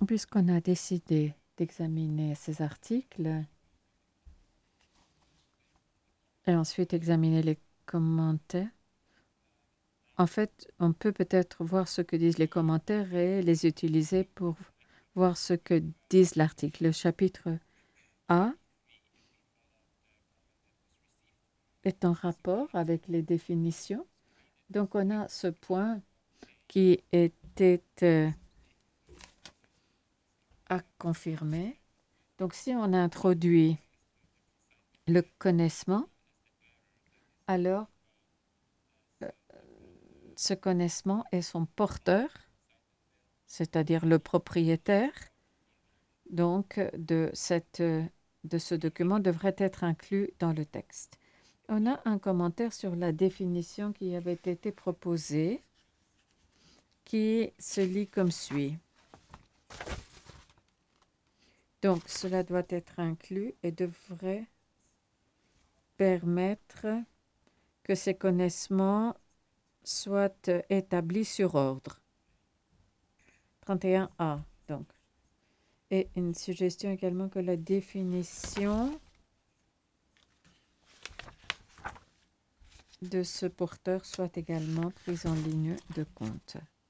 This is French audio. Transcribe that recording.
Puisqu'on a décidé d'examiner ces articles et ensuite examiner les commentaires, en fait, on peut peut-être voir ce que disent les commentaires et les utiliser pour voir ce que disent l'article. Le chapitre A est en rapport avec les définitions. Donc, on a ce point qui était à confirmer. Donc, si on introduit le connaissement, alors ce connaissement est son porteur, c'est-à-dire le propriétaire, donc de ce document devrait être inclus dans le texte. On a un commentaire sur la définition qui avait été proposée, qui se lit comme suit. Donc, cela doit être inclus et devrait permettre que ces connaissements soient établis sur ordre. 31A, donc. Et une suggestion également que la définition de ce porteur soit également prise en ligne de compte.